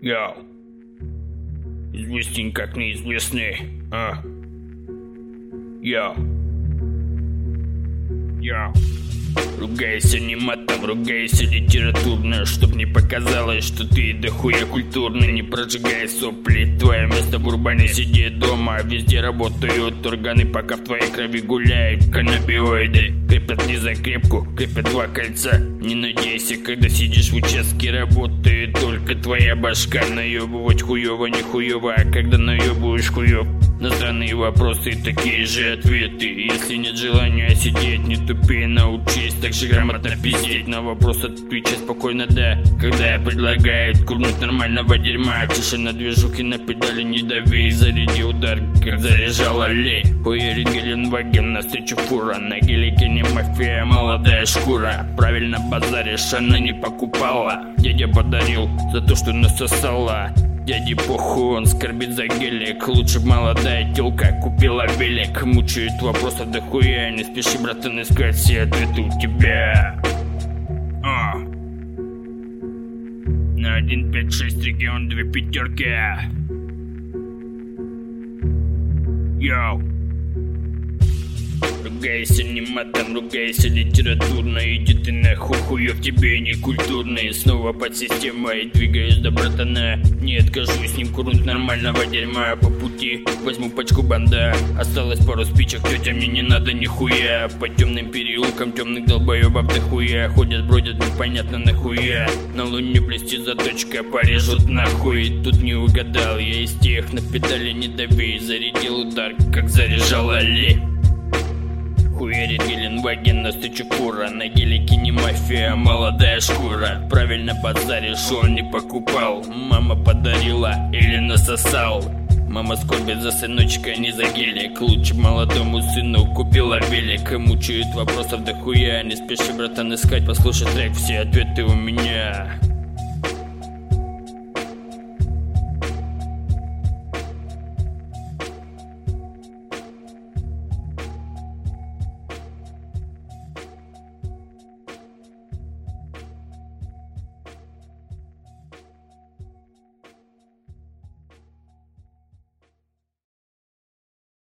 Йоу. Известен как неизвестный. Йоу. Йоу. Ругайся не матом, ругайся литературно, чтоб не показалось, что ты дохуя культурно. Не прожигай сопли, твое место в урбане, сиди дома. Везде работают органы, пока в твоей крови гуляют каннабиоиды. Крепят не за крепку, крепят два кольца. Не надейся, когда сидишь в участке, работает только твоя башка. Наебывать хуёво, не хуёво, а когда наебываешь хуёв, на странные вопросы такие же ответы. Если нет желания сидеть, не тупи, научись так же грамотно пиздеть. На вопрос отвечай спокойно да, когда предлагают курнуть нормального дерьма. Тишина, движухи на педали, не дави, заряди удар, как заряжала лей. Хуярит Геленваген, навстречу фура, на гелике не мафия, молодая шкура. Правильно базаришь, она не покупала, дядя подарил за то, что насосала. Дяде похуй, он скорбит за гелик. Лучше б молодая тёлка купила велик. Мучают вопросы дохуя, не спеши, братан, искать все ответы у тебя. На 1, 5, 6 регион 2 пятерки. Йоу. Ругайся не матом, ругайся литературно. Иди ты нахуй, хуёв тебе не культурный. Снова под системой двигаюсь до братана. Не откажусь с ним курнуть нормального дерьма. По пути возьму пачку банда. Осталось пару спичек, тётя, мне не надо нихуя. По темным переулкам темных долбоёбов дохуя. Ходят, бродят, непонятно нахуя. На луне блестит заточка, порежут нахуй. Тут не угадал, я из тех, на педали не дави. Зарядил удар, как заряжала лей. Хуярит Геленваген, навстречу фура, на гелике не мафия, молодая шкура. Правильно базаришь, он не покупал, мама подарила или насосал. Мама скорбит за сыночка, не за гелик. Лучше молодому сыну купила велик. Мучают вопросов дохуя, не спеши, братан, искать. Послушай трек, все ответы у меня.